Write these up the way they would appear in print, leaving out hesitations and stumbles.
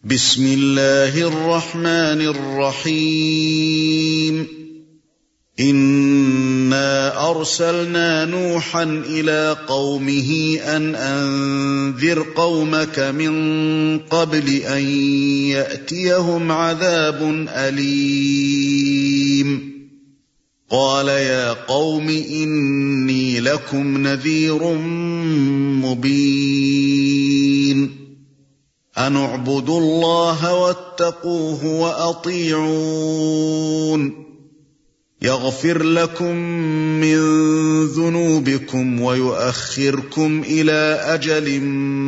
بسم الله الرحمن الرحيم إنا أرسلنا نوحا إلى قومه أن أنذر قومك من قبل أن يأتيهم عذاب أليم قال يا قوم إني لكم نذير مبين أن اعبدوا الله واتقوه وأطيعون يغفر لكم من ذنوبكم ويؤخركم إلى أجل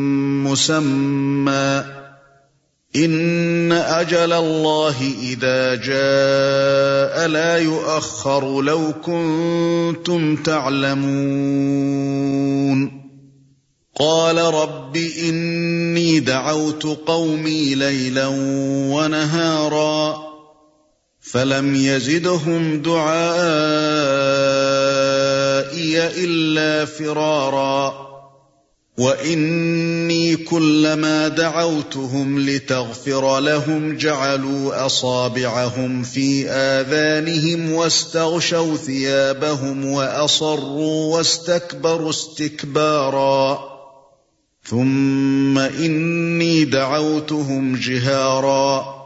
مسمى إن أجل الله إذا جاء لا يؤخر لو كنتم تعلمون قال رب إني دعوت قومي ليلا ونهارا فلم يزدهم دعائي إلا فرارا وإني كلما دعوتهم لتغفر لهم جعلوا أصابعهم في آذانهم واستغشوا ثيابهم وأصروا واستكبروا استكبارا ثم إني دعوتهم جهارا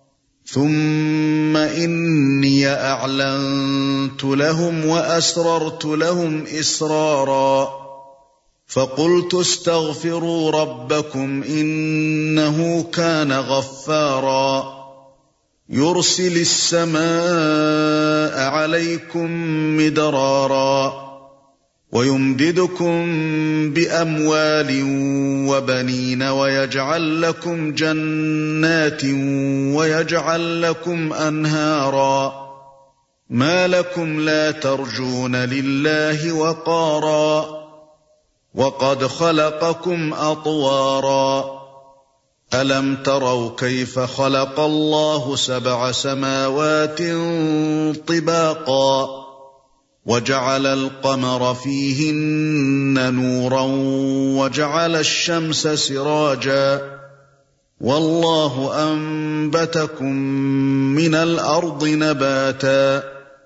ثم إني أعلنت لهم وأسررت لهم إسرارا فقلت استغفروا ربكم إنه كان غفارا يرسل السماء عليكم مدرارا ويمددكم بأموال وبنين ويجعل لكم جنات ويجعل لكم أنهارا ما لكم لا ترجون لله وقارا وقد خلقكم أطوارا ألم تروا كيف خلق الله 7 سماوات طباقا وجعل القمر فيهن نورا وجعل الشمس سراجا والله أنبتكم من الأرض نباتا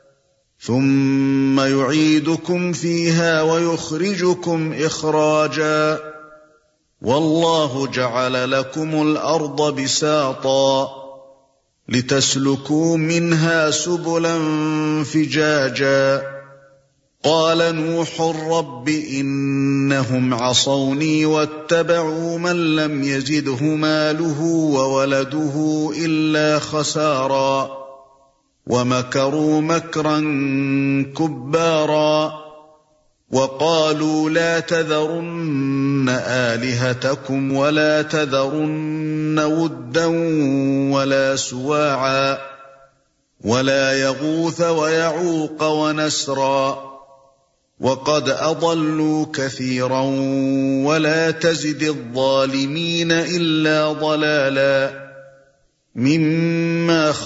ثم يعيدكم فيها ويخرجكم إخراجا والله جعل لكم الأرض بساطا لتسلكوا منها سبلا فجاجا قال نوح رب إنهم عصوني واتبعوا من لم يزده ماله وولده إلا خسارا ومكروا مكرا كبارا وقالوا لا تذرن آلهتكم ولا تذرن ودا ولا سواعا ولا يغوث ويعوق ونسرا وقد أضلوا كثيرا ولا تزد الظالمين إلا ضلالا مما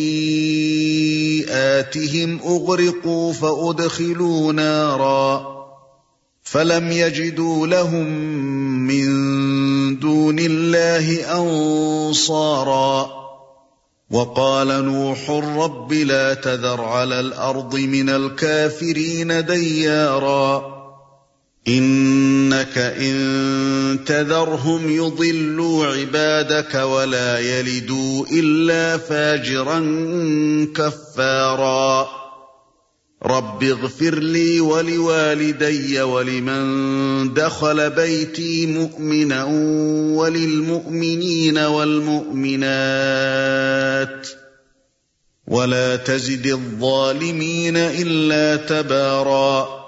خطيئاتهم أغرقوا فأدخلوا نارا فلم يجدوا لهم من دون الله أنصارا وقال نوح رب لا تذر على الأرض من الكافرين ديارا إنك إن تذرهم يضلوا عبادك ولا يلدوا إلا فاجرا كفارا رب اغفر لي ولوالدي ولمن دخل بيتي مؤمنا وللمؤمنين والمؤمنات ولا تزد الظالمين إلا تبارا